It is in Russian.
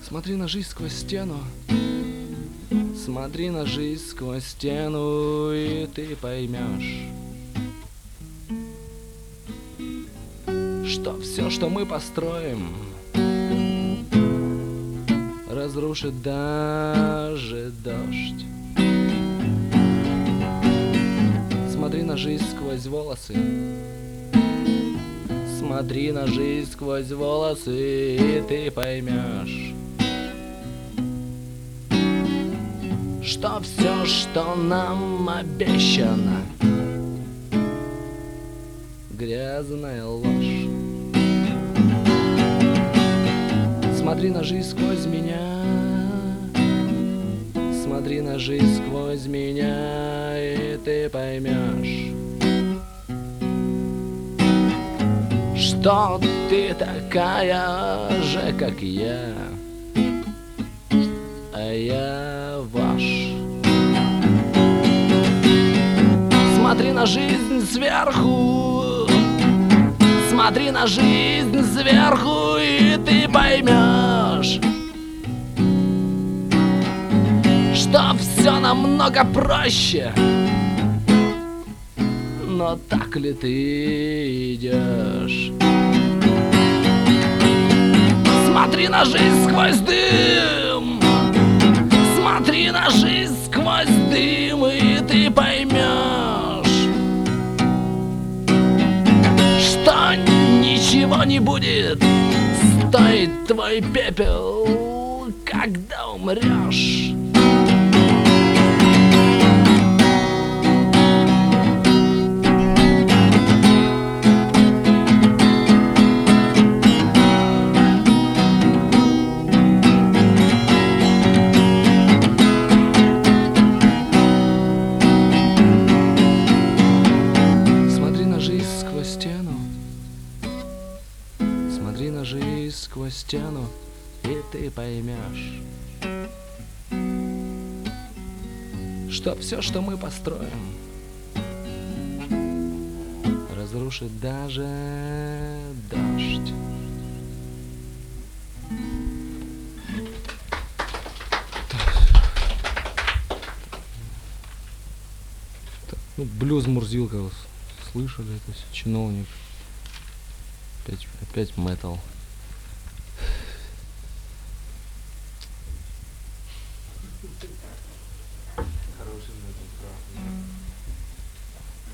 Смотри на жизнь сквозь стену. Смотри на жизнь сквозь стену, и ты поймешь, что все, что мы построим, разрушит даже дождь. Смотри на жизнь сквозь волосы. Смотри на жизнь сквозь волосы, и ты поймешь, что все, что нам обещано, грязная ложь. Смотри на жизнь сквозь меня. Смотри на жизнь сквозь меня, и ты поймешь, что ты такая же, как я, а я ваш. Смотри на жизнь сверху. Смотри на жизнь сверху, и ты поймешь, что все намного проще. Но так ли ты идешь? Смотри на жизнь сквозь дым. Смотри на жизнь сквозь дым, и ты поймешь, что ничего не будет стоить твой пепел, когда умрешь. Смотри на жизнь сквозь стену, и ты поймешь, что все, что мы построим, разрушит даже дождь. Ну, блюз Мурзилка, слышали, это чиновник. Опять метал.